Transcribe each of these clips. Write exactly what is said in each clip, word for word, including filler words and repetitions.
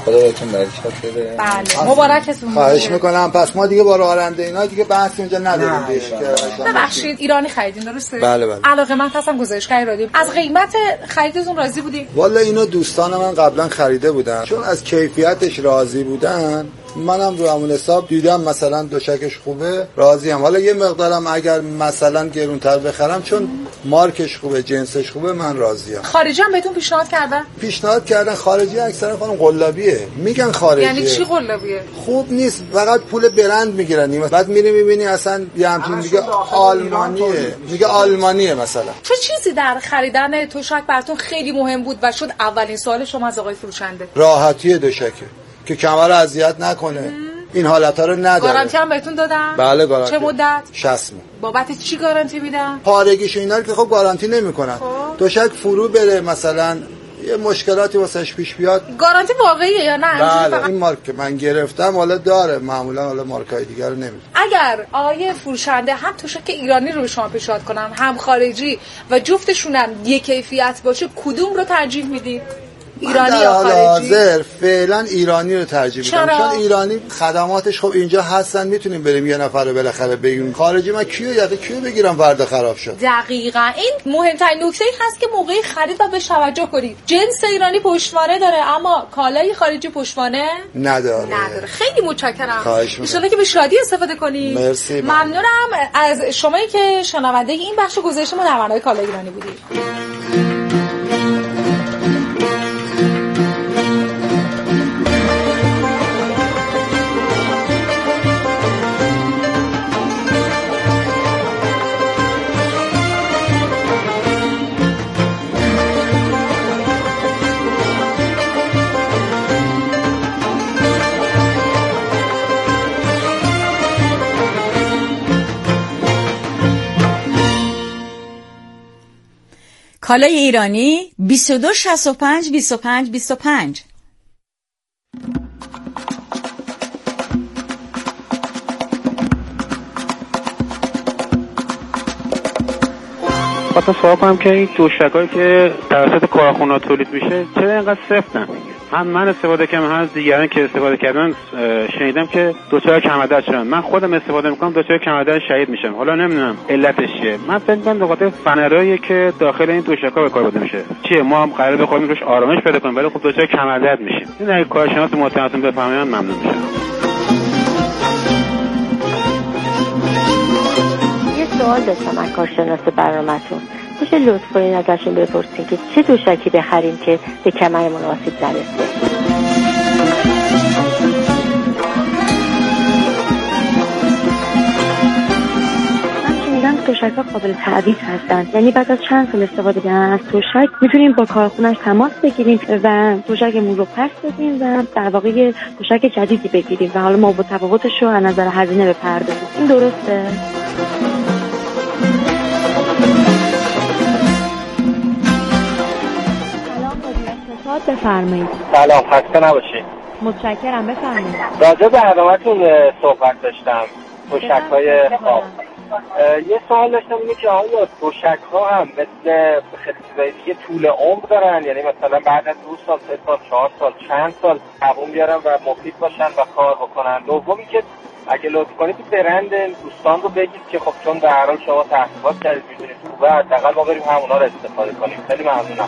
خدا بهتون برکت بده. بله مبارکتون. خواهش میکنم. پس ما دیگه با راننده اینا دیگه بحث اینجا نداریم دیگه. ببخشید ایرانی خریدین درسته؟ بله بله. علاقه من هستم گزارشگر رادیو. از قیمت خریدتون راضی بودین؟ والا اینو دوستان من قبلا خریده بودن، چون از کیفیتش راضی بودن منم رو همون حساب دیدم مثلا دوشکش خوبه راضیم. حالا یه مقدارم اگر مثلا گرونتر بخرم چون مارکش خوبه جنسش خوبه من راضیم. خارجی هم بهتون پیشنهاد کردن؟ پیشنهاد کردن. خارجی اکثرا خانم قلابیه میگن خارجیه. یعنی چی قلابیه؟ خوب نیست، فقط پول برند میگیرن. بعد میری میبینی اصلا یه همچین میگه آلمانیه، میگه آلمانیه مثلا. چه چیزی در خریدن توشک براتون خیلی مهم بود و شد اولین سوال شما از آقای فروشنده؟ راحتی دوشکه که کمر رو اذیت نکنه. ام. این حالتا رو نداره. گارانتی هم بهتون دادن؟ بله گارانتی. چه مدت؟ شصت ماه. بابت چی گارانتی میدن؟ پارگیش اینا رو که خب گارانتی نمیکنن. خب. دوشک فرو بره مثلا یه مشکلاتی واسش پیش بیاد. گارانتی واقعیه یا نه؟ بله فقط... این مارک که من گرفتم حالا داره، معمولا حالا مارکای دیگه رو نمیده. اگر آیه فروشنده هم توشک ایرانی رو به شما پیشنهاد کنن هم خارجی و جفتشونم یک کیفیت باشه کدوم رو ترجیح میدید؟ ایرانی یا خارجی؟ حاضر فعلا ایرانی رو ترجیح میدم، چون ایرانی خدماتش خب اینجا هستن، میتونیم بریم یه نفر رو بالاخره بگیم. خارجی من کیو یاد کیو بگیرم فردا خراب شد. دقیقاً این مهمترین نکته هست که موقع خرید و به توجه کنید. جنس ایرانی پشتوانه داره اما کالای خارجی پشتوانه نداره. نداره. خیلی متشکرم. ان شاءالله که به شادی استفاده کنید. مرسی. ممنونم از شمایی که شنونده این بخش گزارش ما در برنامه کالای ایرانی بودید. کالای ایرانی بیست و دو شصت و پنج بیست و پنج بیست و پنج. خواستم سوال کنم که این دوشکایی که توسط کارخونه تولید میشه چرا اینقدر سفتن؟ هم من استفاده کردم هم دیگران که استفاده کردن شنیدم که دچار کمردرد شدن. من خودم استفاده میکنم دچار کمردرد شدید میشم. حالا نمیدونم علتش چیه. من فکر میکنم به خاطر فنرایی که داخل این دوشکا به کار برده میشه. چیه ما هم قراره بخوریم روش آرامش پیدا کنیم ولی خب دچار کمردرد میشیم. این اگه کارشناس محترمتون بفهمن ممنون میشم. یه سوال داشتم از کارشناس برنامه‌تون. میشه لطف کنین ازشون بپرسین که چه دوشکی بخریم که به کمر مناسب برسه؟ من شنیدم دوشک‌ها قابل تعویض هستن، یعنی بعد از چند سال استفاده کردن از دوشک میتونیم با کارخونه‌اش تماس بگیریم و دوشکمون رو پس بدیم و در واقع دوشک جدیدی بگیریم و حالا ما با تفاوتش رو از نظر هزینه بپردازیم. این درسته؟ بفرمایید. سلام، خسته نباشید. متشکرم، بفرمایید. راجع به برنامه‌تون صحبت داشتم، دوشک‌های خواب. یه سوال داشتم اینه که آیا دوشک‌ها هم مثل خیلی دیگه طول عمر دارن؟ یعنی مثلا بعد از دو سال، سه سال، چهار سال، چند سال دوام بیارن و مفید باشن و کار بکنن؟ دومی که اگه لطف کنید برند دوستان رو بگید که خب چون در هر حال شما تحقیقات کردید می‌دونید خوبه، حداقل ما بریم همونا رو استفاده کنیم. خیلی ممنونم.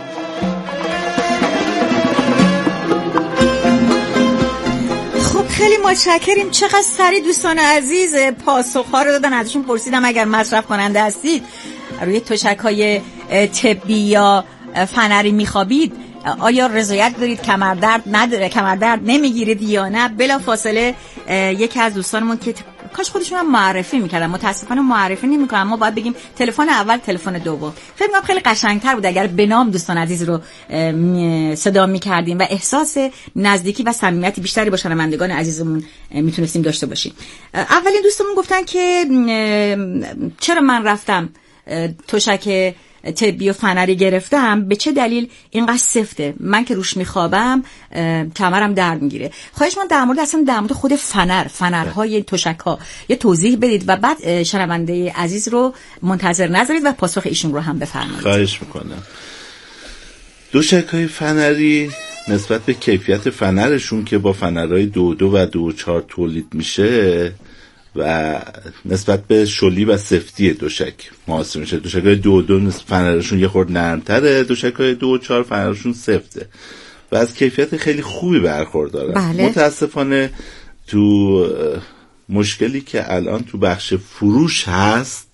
خب خیلی متشکریم. چقدر سریع دوستان عزیز پاسخ‌ها رو دادن. ازشون پرسیدم اگر مصرف کننده هستید روی تشک‌های طبی یا فنری میخوابید آیا رضایت دارید کمردرد نداره، کمردرد نمیگیرید یا نه؟ بلا فاصله یکی از دوستانمون که کاش خودشون هم معرفی میکردن، متاسفانه معرفی نمیکنن، ما باید بگیم تلفن اول تلفن دوم. فکر میکنم خیلی قشنگتر بود اگر به نام دوستان عزیز رو صدا میکردیم و احساس نزدیکی و صمیمیتی بیشتری با شنوندگان عزیزمون میتونستیم داشته باشیم. اولین دوستمون گفتن که چرا من رفتم تشک طبی و فنری گرفتم، به چه دلیل اینقدر سفته؟ من که روش میخوابم کمرم درد میگیره. خواهش من در مورد اصلا در مورد خود فنر فنرهای تشک‌ها یه توضیح بدید و بعد شنونده عزیز رو منتظر نذارید و پاسخ ایشون رو هم بفرمایید. خواهش میکنم. دوشک‌های فنری نسبت به کیفیت فنرشون که با فنرهای دو دو و دو چهار تولید میشه و نسبت به شلی و سفتی دوشک محاسب میشه. دوشک‌های دو دو فنرشون یه خورده نرم‌تره، دوشک‌های دو چهار فنرشون سفته و از کیفیت خیلی خوبی برخوردارن. بله. متاسفانه تو مشکلی که الان تو بخش فروش هست،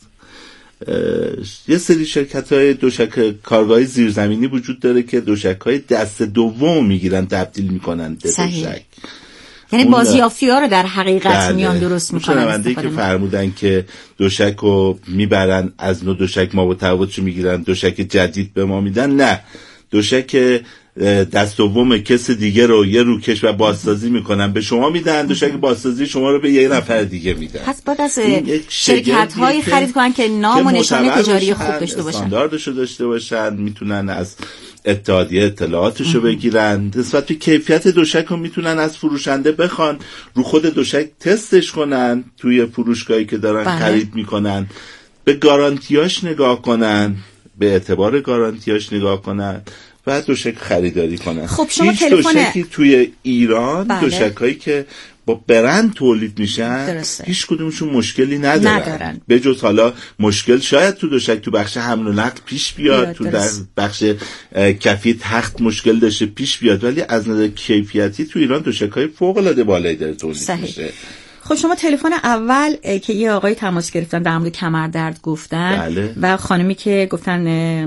یه سری شرکت‌های دوشک کارگاهی زیرزمینی وجود داره که دوشک‌های دست دوم میگیرن تبدیل میکنن به دوشک. یعنی بازیافی‌ها رو در حقیقت بله. میان درست میکنن. شنونده‌ای که فرمودن که دوشک رو میبرن از نوع دوشک ما با تفاوتش میگیرن دوشک جدید به ما میدن، نه، دوشک دست دوم کس دیگه رو یه روکش و بازسازی میکنن به شما میدن، دوشک بازسازی شما رو به یه نفر دیگه میدن. پس باید از شرکت‌هایی خرید کنن که نام و نشان تجاری خوب داشته باشن، استانداردشو داشته باشن، میتونن از اتحادیه اطلاعاتشو بگیرن. نسبت به کیفیت دوشک رو میتونن از فروشنده بخوان، رو خود دوشک تستش کنن توی فروشگاهی که دارن بله. خرید میکنن، به گارانتیاش نگاه کنن، به اعتبار گارانتیاش نگاه کنن و دوشک خریداری کنن. خب شما هیچ تلفن دوشکی توی ایران بله. دوشکایی که با برند تولید میشن درسته. هیچ کدومشون مشکلی ندارن, ندارن. به جز حالا مشکل شاید تو دوشک تو بخش حمل و نقل پیش بیاد، تو در بخش کفی تخت مشکل داشته پیش بیاد، ولی از نظر کیفیتی تو ایران دوشکای فوق العاده بالایی داره تولید میشه. خب شما تلفن اول که یه آقای تماس گرفتن در مورد کمردرد گفتن بله. و خانمی که گفتن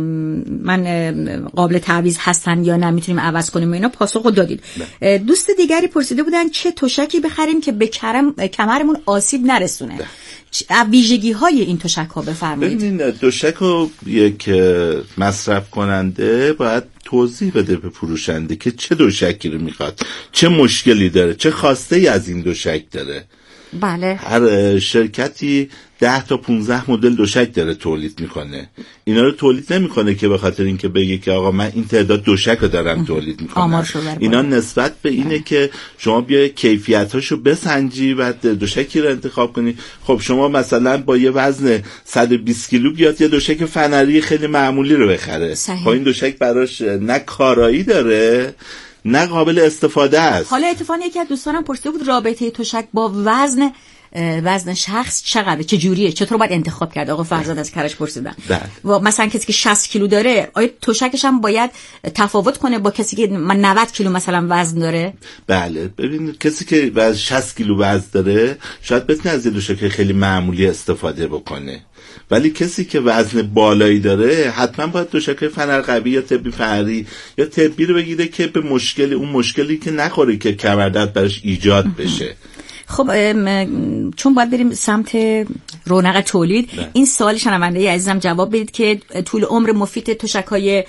من قابل تعویض هستن یا نه میتونیم عوض کنیم و اینا پاسخو دادید. بله. دوست دیگری پرسیده بودن چه تشکی بخریم که به کمرمون آسیب نرسونه. بله. ویژگی های این تشک ها بفرمایید. ببینین دوشک رو یک مصرف کننده باید توضیح بده به فروشنده که چه دوشکی رو میخواد، چه مشکلی داره، چه خواسته ای از این دوشک داره. بله. هر شرکتی ده تا پونزده مدل دوشک داره تولید میکنه. اینا رو تولید نمیکنه که به خاطر اینکه بگه که آقا من این تعداد دوشک رو دارم تولید میکنم. اینا نسبت به اینه که شما بیای کیفیتاشو بسنجی و دوشکی رو انتخاب کنی. خب شما مثلا با یه وزن صد و بیست کیلو بیاد یه دوشک فنری خیلی معمولی رو بخره. خب این دوشک براش نه کارایی داره نه قابل استفاده است. حالا اتفاقی که دوستانم پرسیده بود رابطه تشک با وزن وزن شخص چقدره، چه جوریه، چطور باید انتخاب کرد؟ آقا فرزاد از کرج پرسیدن. و مثلا کسی که شصت کیلو داره آیا تشکش هم باید تفاوت کنه با کسی که من نود کیلو مثلا وزن داره؟ بله، ببین کسی که وزن شصت کیلو وزن داره شاید بتونه از دوشک خیلی معمولی استفاده بکنه، ولی کسی که وزن بالایی داره حتما باید دوشک فنر قوی یا طبی فنری یا طبی رو بگیره که به مشکل اون مشکلی که نخوره که کمردرد براش ایجاد بشه. خب چون باید بریم سمت رونق تولید نه. این سوال شنونده عزیزم جواب بدید که طول عمر مفید تشک‌های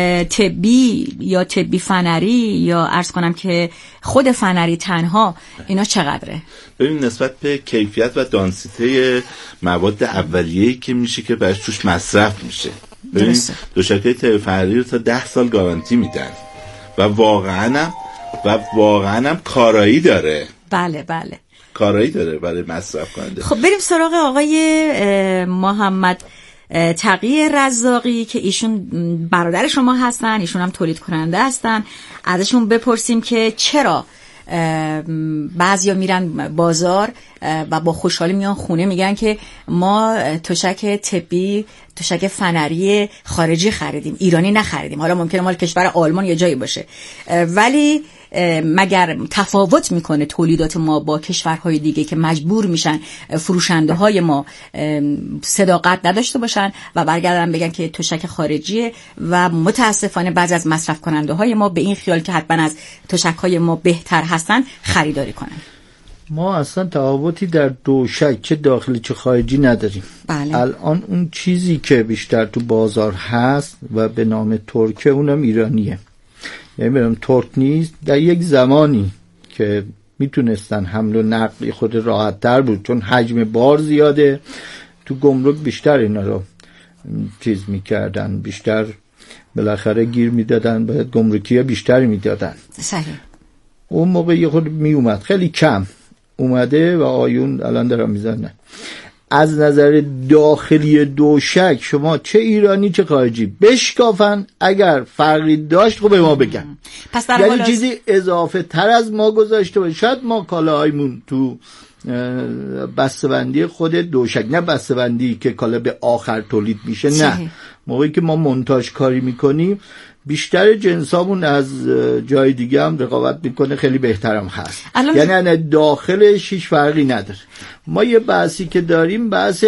طبی یا طبی فنری یا عرض کنم که خود فنری تنها اینا چقدره؟ ببین نسبت به کیفیت و دانسیته مواد اولیه‌ای که میشه که برش توش مصرف میشه، ببین دوشک‌های طبی فنری رو تا ده سال گارانتی میدن و واقعاً هم و واقعاً هم کارایی داره. بله بله کارایی داره برای مصرف کننده. خب بریم سراغ آقای محمد تقی رزاقی که ایشون برادر شما هستن، ایشون هم تولید کننده هستن. ازشون بپرسیم که چرا بعضیا میرن بازار و با خوشحالی میان خونه میگن که ما تشک طبی تشک فنری خارجی خریدیم، ایرانی نخریدیم. حالا ممکنه مال کشور آلمان یا جایی باشه، ولی مگر تفاوت میکنه تولیدات ما با کشورهای دیگه که مجبور میشن فروشنده های ما صداقت نداشته باشن و برگردن بگن که تشک خارجیه و متاسفانه بعضی از مصرف کننده های ما به این خیال که حتما از تشک های ما بهتر هستن خریداری کنن. ما اصلا تفاوتی در دوشک چه داخلی چه خارجی نداریم. بله. الان اون چیزی که بیشتر تو بازار هست و به نام ترکه اونم ایرانیه، یعنی برم ترک نیست. در یک زمانی که میتونستن حمل و نقل خود راحت تر بود چون حجم بار زیاده، تو گمرک بیشتر اینا رو چیز میکردن، بیشتر بالاخره گیر میدادن، باید گمرکی ها بیشتری میدادن. صحیح. اون موقع یه خود میومد، خیلی کم اومده و آیون الان دارم میزنن. از نظر داخلی دوشک شما چه ایرانی چه خارجی بشکافن، اگر فرقی داشت خب به ما بگن. پس در یعنی چیزی اضافه تر از ما گذاشته باشه. شاید ما کالاهایمون تو بسته‌بندی خود دوشک، نه بسته‌بندی که کالا به آخر تولید میشه، نه، موقعی که ما مونتاژ کاری میکنیم بیشتر جنسامون از جای دیگه هم رقابت میکنه، خیلی بهترم هست. یعنی داخلش هیچ فرقی نداره. ما یه بحثی که داریم بحث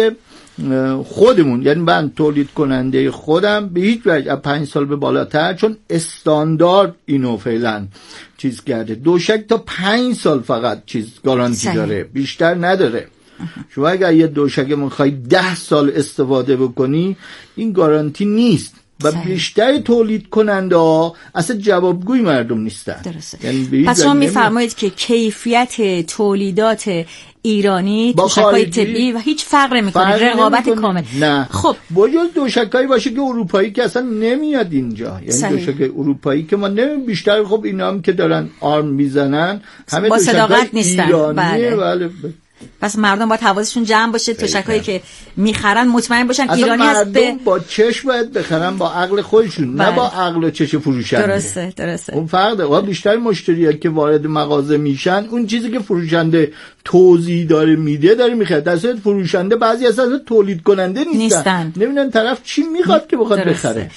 خودمون، یعنی من تولید کننده خودم به هیچ وجه از پنج سال به بالاتر، چون استاندارد اینو فعلا چیز کرده، دوشک تا پنج سال فقط چیز گارانتی داره، بیشتر نداره. شما اگر یه دوشک میخوای ده سال استفاده بکنی این گارانتی نیست و صحیح. بیشتر تولید کننده ها اصلا جوابگوی مردم نیستن. یعنی پس شما میفرمایید که کیفیت تولیدات ایرانی توشک‌های طبی و هیچ فرق نمی‌کنه، رقابت کامل. نه خب باید دوشکایی باشه که اروپایی که اصلا نمیاد اینجا، یعنی دوشک اروپایی که ما نمی بیشتر، خب اینا هم که دارن آرم میزنن همه با صداقت نیستن. بله. بله. پس مردم باید حواسشون جمع باشه، تشک‌هایی که میخرن مطمئن باشن ایرانی هست. به با چشم باید بخرن، با عقل خودشون، بله. نه با عقل و چشم فروشنده. درسته درسته. اون فرق داره. بیشتر مشتری‌ها که وارد مغازه میشن اون چیزی که فروشنده توضیح داره میده داره میخره، در صورت فروشنده بعضی اصلا تولید کننده نیستن, نیستن. نمیدونن طرف چی میخواد که بخواد بخره.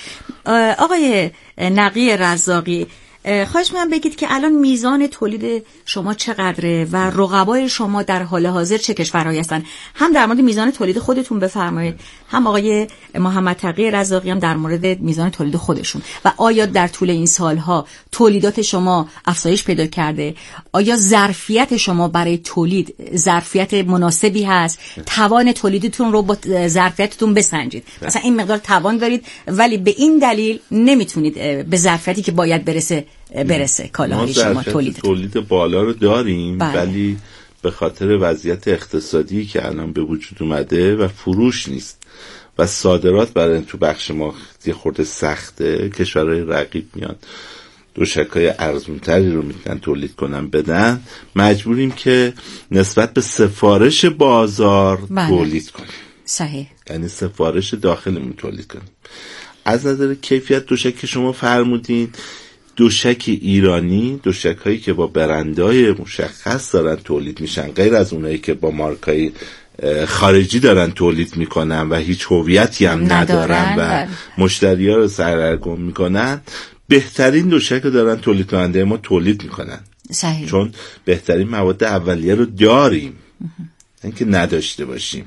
آقای نقی رزاقی، خواهش می‌کنم بگید که الان میزان تولید شما چقدره و رقبای شما در حال حاضر چه کشورهایی هستن؟ هم در مورد میزان تولید خودتون بفرمایید، هم آقای محمد تقی رزاقی هم در مورد میزان تولید خودشون، و آیا در طول این سالها تولیدات شما افزایش پیدا کرده؟ آیا ظرفیت شما برای تولید ظرفیت مناسبی هست؟ توان تولیدتون رو با ظرفیتتون بسنجید. مثلا این مقدار توان دارید ولی به این دلیل نمیتونید به ظرفیتی که باید برسه برسه کالاهای شما تولید تولید بالا رو داریم، بله. ولی به خاطر وضعیت اقتصادی که الان به وجود اومده و فروش نیست و صادرات برای تو بخش ما یه خورده سخته، کشورهای رقیب میان دوشکای ارزونتری رو میتونن تولید کنن بدن، مجبوریم که نسبت به سفارش بازار بله. تولید کنیم. صحیح. یعنی سفارش داخلمون تولید کنیم. از نظر کیفیت دوشک که شما فرمودین، دوشک ایرانی، دوشک هایی که با برندهای مشخص دارن تولید میشن، غیر از اونایی که با مارکای خارجی دارن تولید میکنن و هیچ هویتی هم ندارن و مشتری ها رو سردرگم میکنن، بهترین دوشک رو دارن تولید کننده ما تولید میکنن. صحیح. چون بهترین مواد اولیه رو داریم، اینکه نداشته باشیم.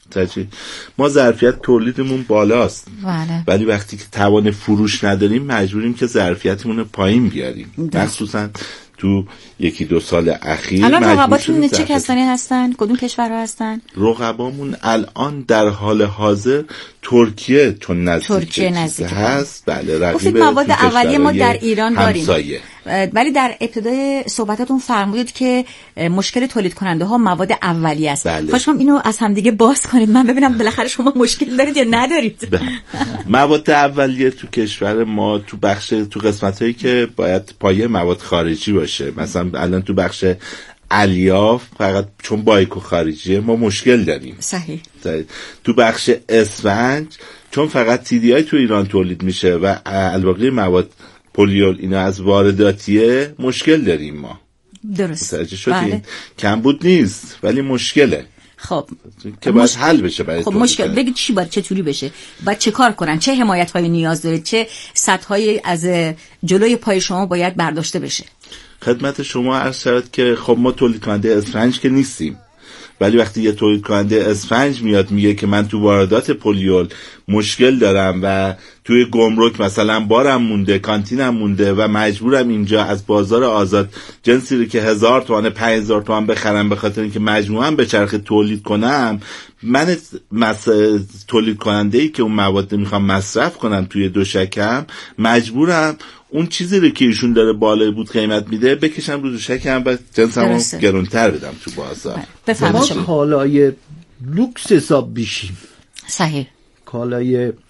ما ظرفیت تولیدمون بالاست، بله. ولی وقتی که توان فروش نداریم مجبوریم که ظرفیتمون رو پایین بیاریم. مخصوصا تو یکی دو سال اخیر. الان رقباتون چه کسانی هستن؟ کدوم کشورها هستن؟ رقبامون الان در حال حاضر ترکیه چون نزدیک ترکیه نزدیک هست. بله. رقیب مواد اولیه ما در ایران داریم. همسایه. ولی در ابتدای صحبتاتون فرمودید که مشکل تولید کننده ها مواد اولیه است. بله. خواهش می‌کنم اینو از هم دیگه باز کنید، من ببینم بالاخره شما مشکل دارید یا ندارید. بله. مواد اولیه تو کشور ما تو بخش تو قسمتایی که باید پایه مواد خارجی باشه، مثلا الان تو بخش الیاف فقط چون بایکو خارجیه ما مشکل داریم. صحیح. تو بخش اسفنج چون فقط تیدیای تو ایران تولید میشه و الباقی مواد پلیول اینا از وارداتیه مشکل داریم ما. درست. بله. کمبود نیست ولی مشکله. خب که باید مشکل... حل بشه برای خب مشکل بگید چی باید چطوری بشه؟ باید چه کار کنن؟ چه حمایت های نیاز داره؟ چه سطح های از جلوی پای شما باید برداشته بشه؟ خدمت شما عرض شد که خب ما تولید کننده اسفنج که نیستیم، ولی وقتی یه تولید کننده اسفنج میاد میگه که من تو واردات پلیول مشکل دارم و توی گمرک مثلا بارم مونده، کانتینم مونده و مجبورم اینجا از بازار آزاد جنسی رو که هزار تومن پنج هزار تومن بخرم به خاطر اینکه مجموعاً به چرخه تولید کنم، من مس... تولید کننده ای که اون مواد میخوام مصرف کنم توی دوشکم مجبورم اون چیزی رو که ایشون داره بالای بود قیمت میده بکشم رو دوشکم و جنسمو گرونتر بدم تو بازار. ما کالای لوکس حساب بشیم. صحیح. کالای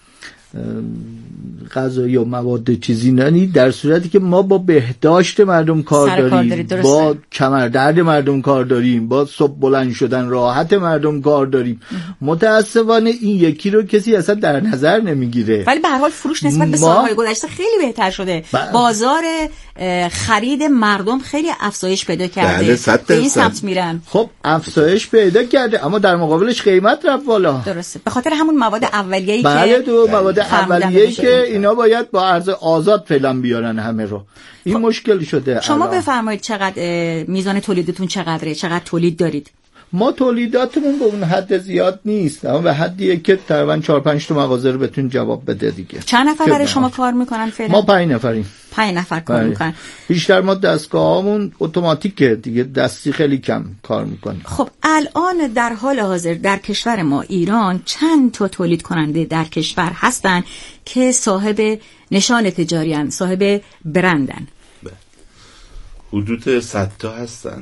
غذایی و مواد چیزی نانی، در صورتی که ما با بهداشت مردم کار داریم، با کمردرد مردم کار داریم، با صبح بلند شدن راحت مردم کار داریم. متاسفانه این یکی رو کسی اصلا در نظر نمیگیره. ولی به هر حال فروش نسبت به سالهای گذشته خیلی بهتر شده. با... بازار خرید مردم خیلی افزایش پیدا کرده. به این سمت میرن. خب افزایش پیدا کرده اما در مقابلش قیمت رفت بالا. درسته. به خاطر همون مواد اولیه‌ای که بله دو مواد اولیه‌ای که اینا باید با عرض آزاد فعلا بیارن همه رو. این خب. مشکل شده. شما بفرمایید چقدر میزان تولیدتون چقدره؟ چقدر تولید دارید؟ ما تولیداتمون به اون حد زیاد نیست، اما به حدیه که تقریبا چهار پنج تا مغازه رو بهتون جواب بده دیگه. چند نفر برای شما کار میکنن فعلا؟ ما پنج نفریم. پنج نفر کار بله. میکنن. بیشتر ما دستگاهامون اتوماتیکه دیگه، دستی خیلی کم کار میکنیم. خب الان در حال حاضر در کشور ما ایران چند تا تولید کننده در کشور هستن که صاحب نشان تجاری ان، صاحب برندن؟ حدود صد تا هستن.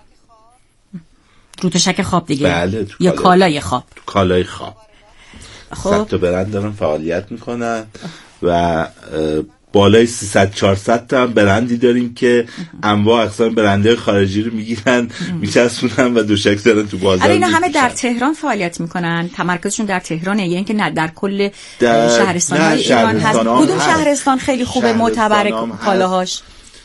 رو تشک خواب دیگه؟ بله. یا کالای خواب؟ کالای خواب. خب صد تا برند دارن فعالیت میکنن و بالای سیصد چهارصد تا هم برندی داریم که انواع اقسام برندهای خارجی رو میگیرن میچسبونن و دوشک دارن تو بازار. اینا همه در تهران فعالیت میکنن؟ تمرکزشون در تهرانه یا اینکه نه در کل شهرستان‌های ایران هست؟ کدوم شهرستان خیلی خوبه معتبر کالاهاش؟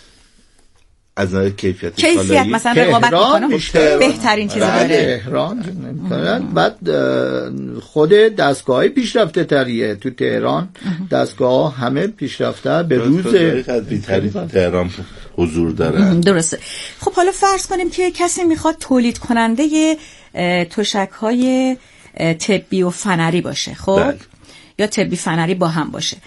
از نظر کیفیت کیفیت مثلا رقابت میکنه بهترین چیزی داره تهران. بعد خود دستگاه‌های پیشرفته تریه تو تهران، دستگاه همه پیشرفته به روز تهران حضور داره. درسته. خب حالا فرض کنیم که کسی میخواد تولید کننده تشک‌های طبی و فنری باشه، خب بل. یا طبی فنری با هم باشه،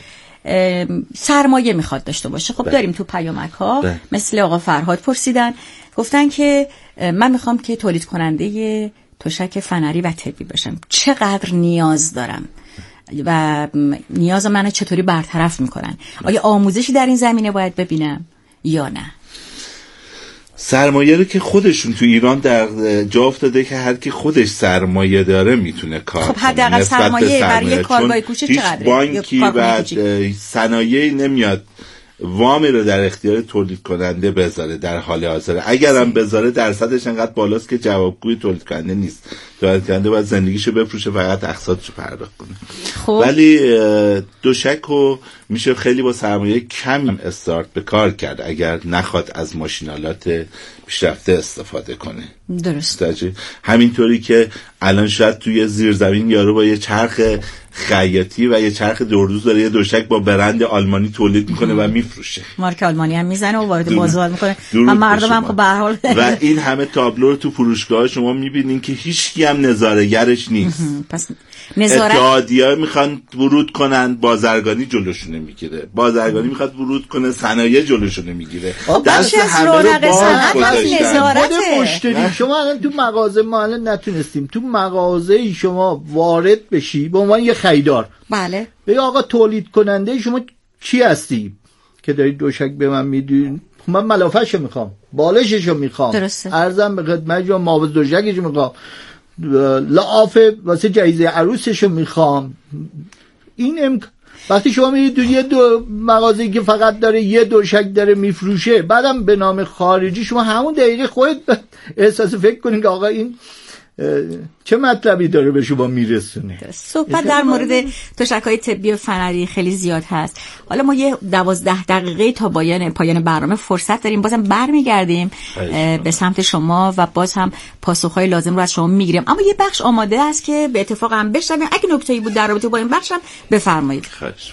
سرمایه میخواد داشته باشه. خب داریم تو پیامک ها مثل آقا فرهاد پرسیدن، گفتن که من میخوام که تولید کننده تشک فنری و طبی باشم، چقدر نیاز دارم و نیاز منو چطوری برطرف میکنن؟ آیا آموزشی در این زمینه باید ببینم یا نه؟ سرمایه رو که خودشون تو ایران در جا افتاده که هر کی خودش سرمایه داره میتونه کار کنه. خب حداقل سرمایه برای کارگاه کوچیک چقدره؟ بانکی و صنایعی نمیاد وامی رو در اختیار تولید کننده بذاره در حال حاضر. اگرم بذاره درصدش انقدر بالاست که جوابگوی تولید کننده نیست. تولید کننده باید زندگیشو بفروشه، فقط اقساطشو پرداخت کنه. خب. ولی دوشکو میشه خیلی با سرمایه کم استارت به کار کرد اگر نخواد از ماشینالات پیشرفته استفاده کنه. درست. همینطوری که الان شاید توی زیرزمین یارو با یه چرخ خیاطی و یه چرخ دوردوز داره یه دوشک با برند آلمانی تولید میکنه و میفروشه، مارک آلمانی هم میزنه و وارد بازار میکنه و مردم هم خب به هر حال و این همه تابلو رو تو فروشگاه شما میبینین که هیچکی هم نظاره‌گرش نیست. پس نظارت اتحادیه‌ها میخوان ورود کنن، بازرگانی جلوشونه میگیره، بازرگانی میخواد ورود کنه، صنایع جلوشونه میگیره. دست همه رو باز گذاشتن. مشتری شما الان تو مغازه ما الان نتونستیم تو مغازه شما وارد بشی به عنوان یه خریدار، بله بگی آقا تولید کننده شما کی هستی که دارید دوشک به من میدین؟ من ملافه‌شو میخوام، بالششو میخوام، ارزم به خدمت شما ماوز دوشکشو میخوام، لعاف واسه جایزه عروسشو میخوام. این امک... وقتی شما میرید تو یه دو مغازه‌ای که فقط داره یه دوشک داره میفروشه، بعدم به نام خارجی، شما همون دقیقه خودت احساس فکر کنید که آقا این چه مطلبی داره به شما میرسونه. صحبت در مورد تشک‌های طبی و فنری خیلی زیاد هست. حالا ما یه دوازده دقیقه تا پایان پایان برنامه فرصت داریم، بازم برمیگردیم به سمت شما و باز هم پاسخ‌های لازم رو از شما میگیریم. اما یه بخش آماده است که به اتفاق هم بشنویم. اگه نکته‌ای بود در رابطه با این بخش هم بفرمایید. خواهش.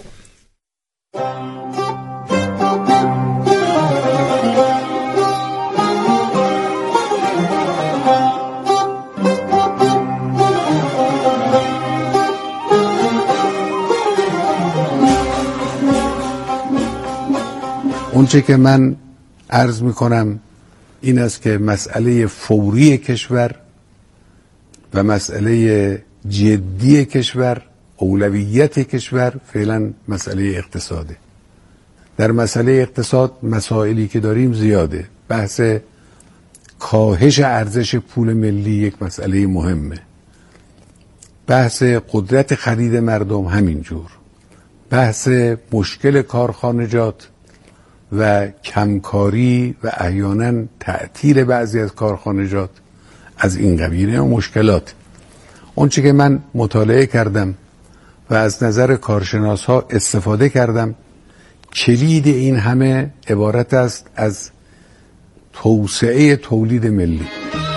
اونچه که من عرض میکنم این است که مسئله فوری کشور و مسئله جدی کشور، اولویت کشور فعلا مسئله اقتصاده. در مسئله اقتصاد مسائلی که داریم زیاده. بحث کاهش ارزش پول ملی یک مسئله مهمه. بحث قدرت خرید مردم همینجور، بحث مشکل کارخانجات و کمکاری و احیانا تعطیل بعضی از کارخانجات از این قبیل مشکلات. اون چی که من مطالعه کردم و از نظر کارشناس ها استفاده کردم، کلید این همه عبارت است از توسعه تولید ملی.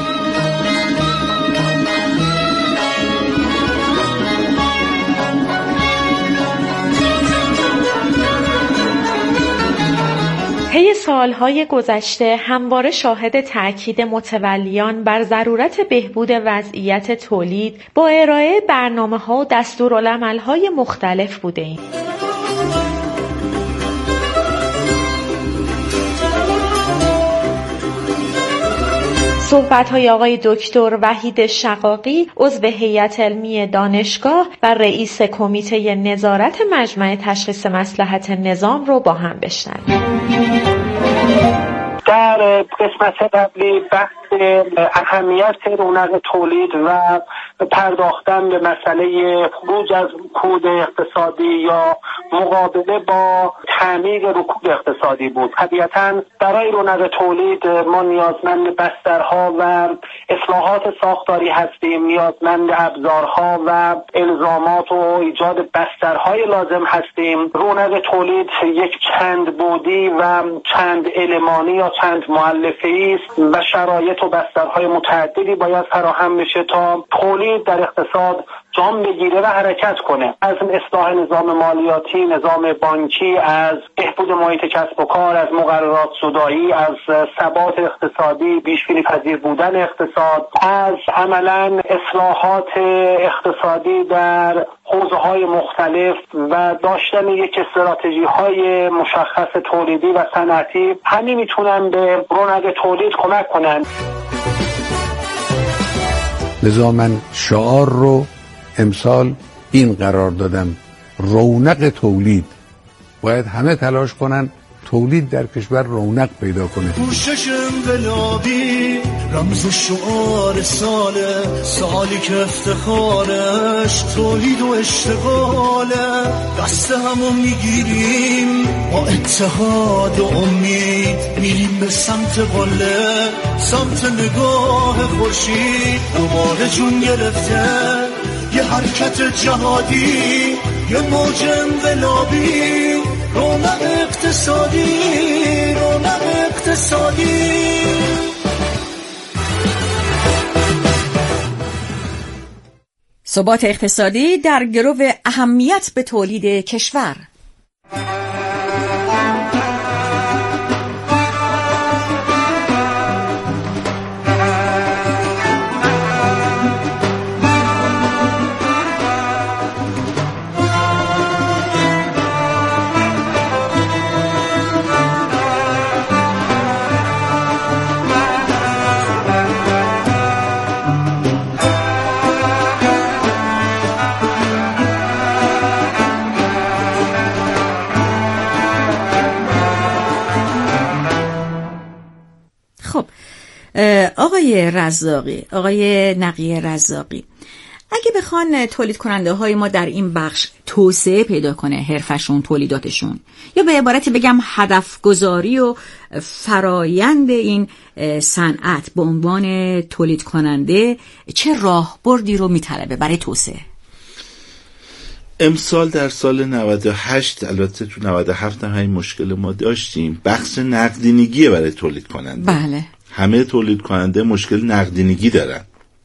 طی سالهای گذشته همواره شاهد تأکید متولیان بر ضرورت بهبود وضعیت تولید با ارائه برنامه‌ها و دستورالعمل‌های مختلف بوده‌ایم. صحبت‌های آقای دکتر وحید شقاقی، عضو هیئت علمی دانشگاه و رئیس کمیته نظارت مجمع تشخیص مصلحت نظام رو با هم بشنویم. در قسمت قبلی بحث اهمیت رونق تولید و پرداختن به مسئله خروج از رکود اقتصادی یا مقابله با تعمیق رکود اقتصادی بود. طبیعتاً برای رونق تولید ما نیازمند بسترها و اصلاحات ساختاری هستیم، نیازمند ابزارها و الزامات و ایجاد بسترهای لازم هستیم. رونق تولید یک چند بودی و چند المانی یا چند مؤلفه‌ای است و شرایط و بسترهای متعددی باید فراهم بشه تا تولید در اقتصاد جام بگیره و حرکت کنه. از اصلاح نظام مالیاتی، نظام بانکی، از بهبود محیط کسب و کار، از مقررات زدایی، از ثبات اقتصادی، پیش‌بینی پذیر بودن اقتصاد، از عملاً اصلاحات اقتصادی در حوزه‌های مختلف و داشتن یک استراتژی‌های مشخص تولیدی و صنعتی، همین میتونن به رونق تولید کمک کنن. لذا من شعار رو امسال این قرار دادم: رونق تولید. باید همه تلاش کنن تولید در کشور رونق پیدا کنه. کوشش انقلابی رمز و شعار ساله، سالی که افتخارش تولید و اشتغاله. دست همو میگیریم با اتحاد و امید، میریم به سمت قله، سمت نگاه خورشید. دوباره جون گرفته یه حرکت جهادی، یه موج انقلابی، رونق اقتصادی، رونق اقتصادی. ثبات اقتصادی در گرو اهمیت به تولید کشور. آقای رزاقی، آقای نقی رزاقی، اگه بخوان تولید کننده های ما در این بخش توسعه پیدا کنه حرفشون، تولیداتشون، یا به عبارتی بگم هدف گذاری و فرایند این صنعت به عنوان تولید کننده، چه راهبردی رو میطلبه برای توسعه؟ امسال در سال نود و هشت، البته تو نود و هفت هم همین مشکل ما داشتیم، بخش نقدینگیه برای تولید کننده. بله. همه تولید کننده مشکل نقدینگی دارن،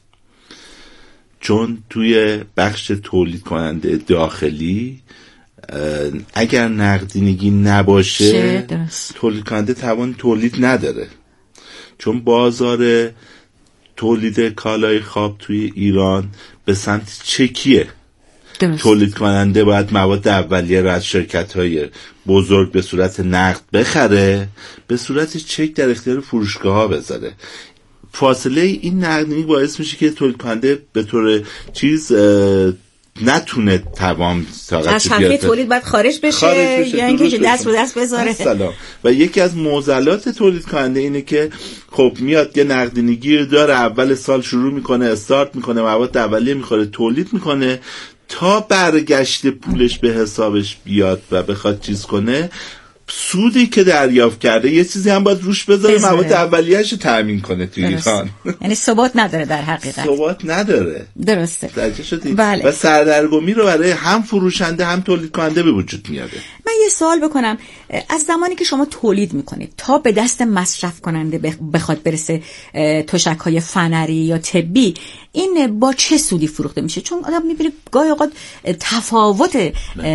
چون توی بخش تولید کننده داخلی اگر نقدینگی نباشه تولید کننده توان تولید نداره، چون بازار تولید کالای خواب توی ایران به سمت چکیه. درست. تولید کننده باید مواد اولیه رو از شرکت‌های بزرگ به صورت نقد بخره، به صورت چک در اختیار فروشگاه‌ها بذاره. فاصله این نقدینگی باعث میشه که تولید کننده به طور چیز نتونه تمام طاقت از حلقه تولید باید خارج بشه یا اینکه دست رو دست بذاره. سلام. و یکی از معضلات تولید کننده اینه که خب میاد یه نقدینگی داره، اول سال شروع میکنه، استارت میکنه، مواد اولیه میخوره، تولید میکنه، تا برگشت پولش به حسابش بیاد و بخواد چیز کنه، سودی که دریافت کرده یه چیزی هم باید روش بذاره، مواد اولیه‌اش رو تامین کنه تو ایران. یعنی ثبات نداره در حقیقت. ثبات نداره. درسته. بله. و سردرگمی رو برای هم فروشنده هم تولید کننده به وجود میاره. من یه سوال بکنم، از زمانی که شما تولید میکنید تا به دست مصرف کننده بخواد برسه تشک‌های فنری یا طبی، این با چه سودی فروخته میشه؟ چون آدم میبینه گاهی اوقات تفاوت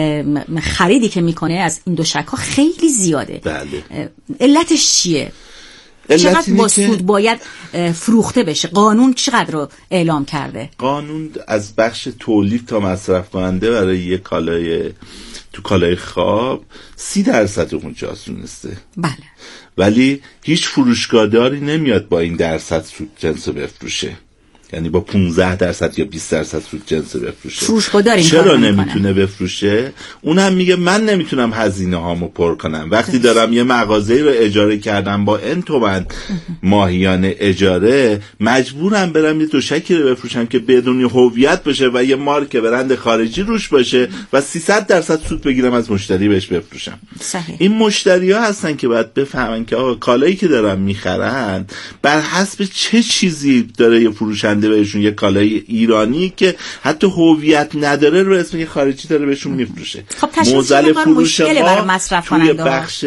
خریدی که میکنه از این دو شک‌ها خیلی زیاده. بله. علتش چیه؟ چقدر با سود باید فروخته بشه؟ قانون چقدر رو اعلام کرده؟ قانون از بخش تولید تا مصرف کننده برای یک کالای تو کالای خواب سی درصد اونجاست دونسته. بله. ولی هیچ فروشگاهداری نمیاد با این درصد سود جنس بفروشه، یعنی با پانزده درصد یا بیست درصد سود جنس بفروشه. فروشگاهدار چرا نمیتونه بفروشه؟ اونم میگه من نمیتونم هزینه هامو پر کنم. وقتی دارم یه مغازه‌ای رو اجاره کردم با ان تومن ماهیانه اجاره، مجبورم برم یه دوشکی رو بفروشم که بدون هویت باشه و یه مارک برند خارجی روش باشه و سیصد درصد سود بگیرم از مشتری بهش بفروشم. صحیح. این مشتری‌ها هستن که باید بفهمن که آقا کالایی که دارن میخرن بر حسب چه چیزی داره یه فروشنده بهشون یه کالای ایرانی که حتی هویت نداره رو اسم یه خارجی داره بهشون میفروشه. خب موزل فروش ما توی بخش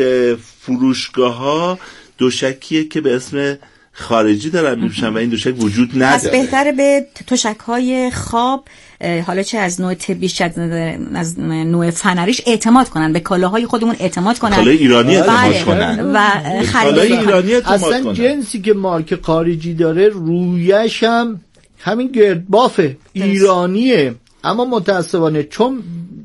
فروشگاه‌ها دوشکیه که به اسم خارجی دارن میفروشن و این دوشک وجود نداره. پس بهتره به تشک‌های خواب، حالا چه از نوع طبی چه از نوع فنریش اعتماد کنن، به کالاهای خودمون اعتماد کنن، کالای ایرانی اعتماد کنن و کالای ایرانی اعتماد اصلا کنن. جنسی که مارک خارجی داره رویش هم همین گردبافه ایرانیه، اما متاسفانه چون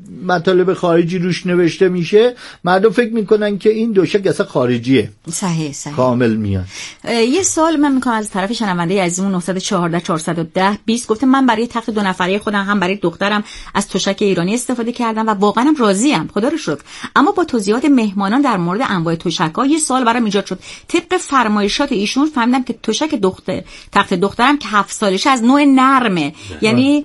مطالب خارجی روش نوشته میشه مردم فکر میکنن که این دوشک اصلا خارجیه. صحیح صحیح کامل میاد. یه سوال من میکنم از طرف شنونده عزیزمون نه یک چهار چهارصد و ده بیست، گفته من برای تخت دو نفره خودم هم برای دخترم از تشک ایرانی استفاده کردم و واقعا هم راضیم، خدا رو شکر. اما با توضیحات مهمانان در مورد انواع تشک‌ها یه سوال برام ایجاد شد. طبق فرمایشات ایشون فهمیدم که تشک دختر تخت دخترم که هفت سالشه از نوع نرمه، یعنی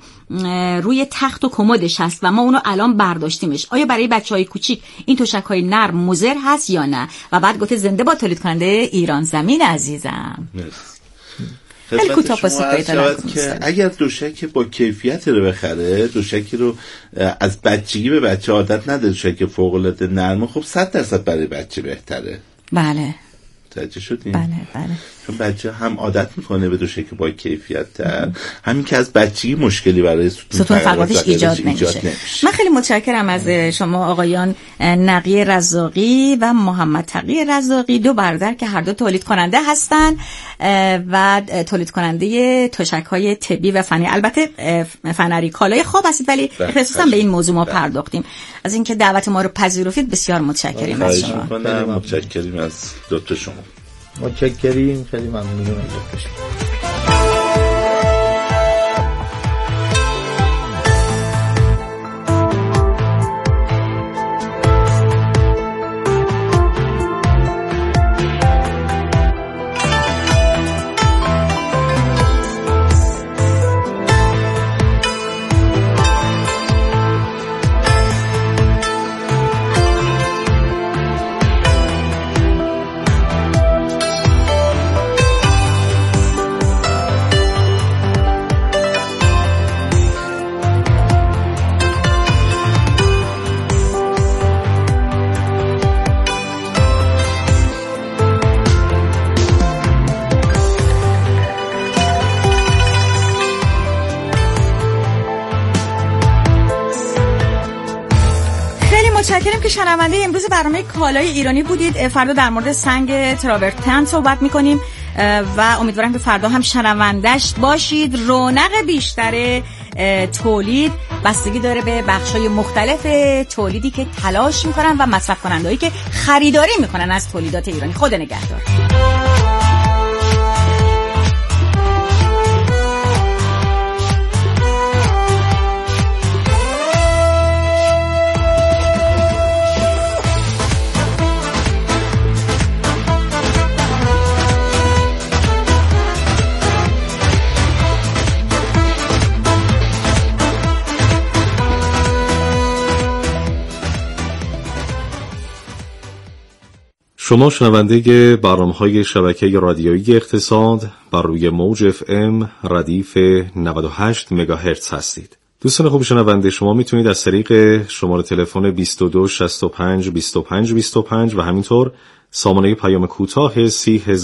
روی تخت و کمدش هست و ما اونو الان برداشتیمش. آیا برای بچهای کوچیک این تشک‌های نرم مضر هست یا نه؟ و بعد گفته زنده با تولید کننده ایران زمین عزیزم. خیلی کوتاه پاسخ بدید که اگر دوشک با کیفیت رو بخره، دوشکی رو از بچگی به بچه عادت نداره، دوشک فوق‌العاده نرم، خب صد درصد برای بچه بهتره. بله. متوجه شدیم؟ بله بله. چون بچه هم عادت میکنه به دوشک با کیفیت تر، همین که از بچگی مشکلی برای ستون فقراتش ایجاد نمیشه. من خیلی متشکرم از شما آقایان نقی رزاقی و محمد تقی رزاقی، دو برادر که هر دو تولید کننده هستن و تولید کننده تشک‌های طبی و فنی، البته فنری کالای خواب هستید، ولی خصوصا به این موضوع ما پرداختیم. از اینکه دعوت ما رو پذیرفتید بسیار متشکریم از شما. متشکریم از دو تا شما. متشکریم، خیلی ممنونم از شما. متشکرم که شنونده امروز برنامه کالای ایرانی بودید. فردا در مورد سنگ تراورتن صحبت میکنیم و امیدوارم که فردا هم شنوندش باشید. رونق بیشتر تولید بستگی داره به بخشای مختلف تولیدی که تلاش میکنن و مصرف کنندهایی که خریداری میکنن از تولیدات ایرانی. خدا نگهدار. شما شنونده برنامه‌های شبکه رادیویی اقتصاد بر روی موج اف ام ردیف نود و هشت مگاهرتز هستید. دوستان خوب شنونده، شما میتونید از طریق شماره تلفن بیست و دو شصت و پنج بیست و پنج بیست و پنج و همینطور سامانه پیام کوتاه سی